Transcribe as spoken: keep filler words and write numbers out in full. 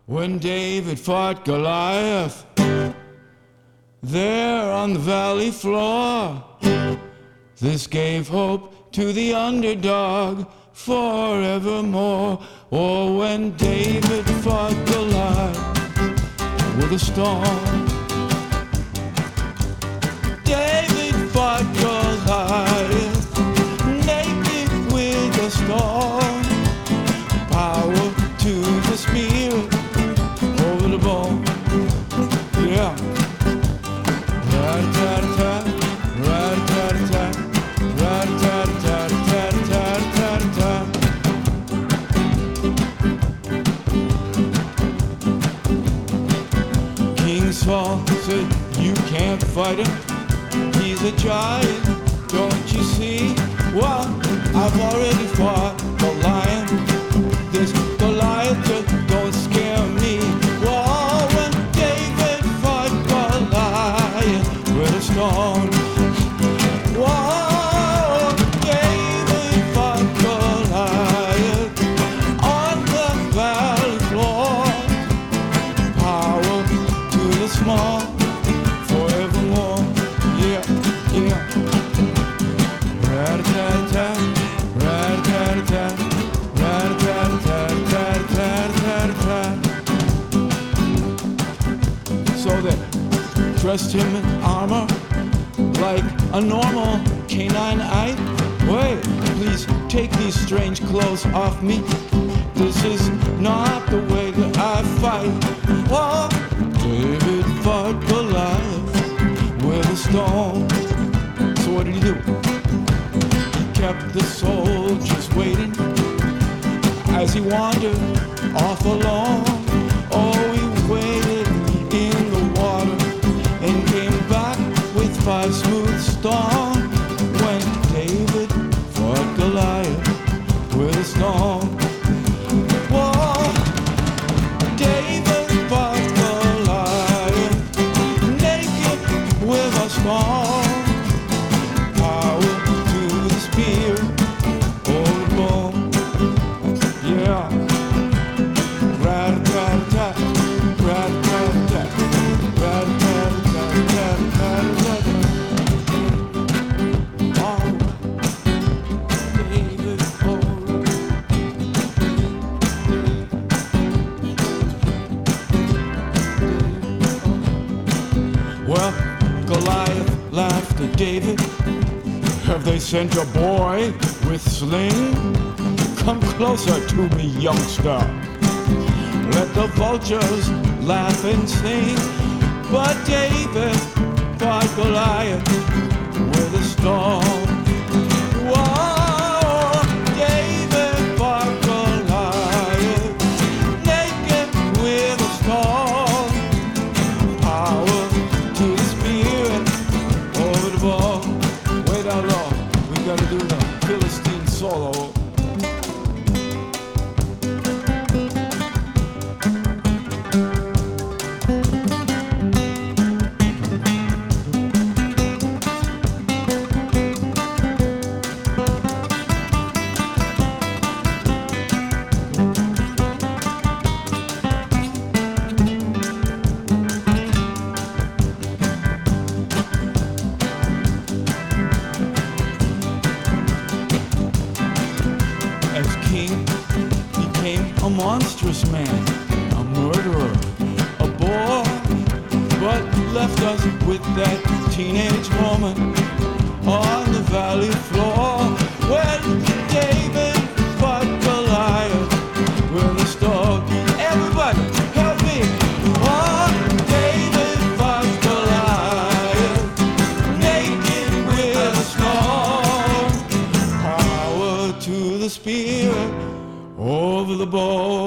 When David fought Goliath there on the valley floor, this gave hope to the underdog forevermore. Or when David fought Goliath with a stone, David fought Goliath naked with a stone. Power to the spirit over the bone. Yeah. Rat-a-tat-tat, rat-a-tat-tat, rat-a-tat-tat-tat-tat-tat-tat. King Saul said, you can't fight him, he's a giant, don't you see? Well, I've already fought the lion, this Goliath just don't scare me. Well, when David fought Goliath with a stone, whoa, David fought Goliath on the valley floor. Power to the small forevermore. Yeah, yeah. Rat-a-tat-tat, rat-a-tat-tat, rat-a-tat-tat-tat-tat-tat-tat. So they dressed him in armor like a normal Canaanite. Wait, please take these strange clothes off me. This is not the way that I fight. Oh, David fought Goliath with a stone. So what did he do? He kept the soldiers waiting as he wandered off alone. Oh, he waded in the water and came back with five smooth stones. When David fought Goliath with a stone. Whoa, David fought Goliath naked with a stone. Power to the spear, oh the bone. Yeah. Rat-a-tat-tat, rat-a-tat-tat, rat-a-tat-tat-tat-tat-tat. Oh, David, oh. Well, Goliath laughed at David. Have they sent a boy with sling? Come closer to me, youngster. Let the vultures laugh and sing. But David fought Goliath with a stone. Whoa, David fought Goliath naked with a stone. Power to the spirit over the ball. Way down low, we gotta do the Philistine solo. As king, he became a monstrous man, a murderer, a bore, but left us with that teenage woman on the valley floor. When David fought Goliath with a stone. Everybody, help me! Oh, David fought Goliath naked with a stone. Power to the spirit over the bone.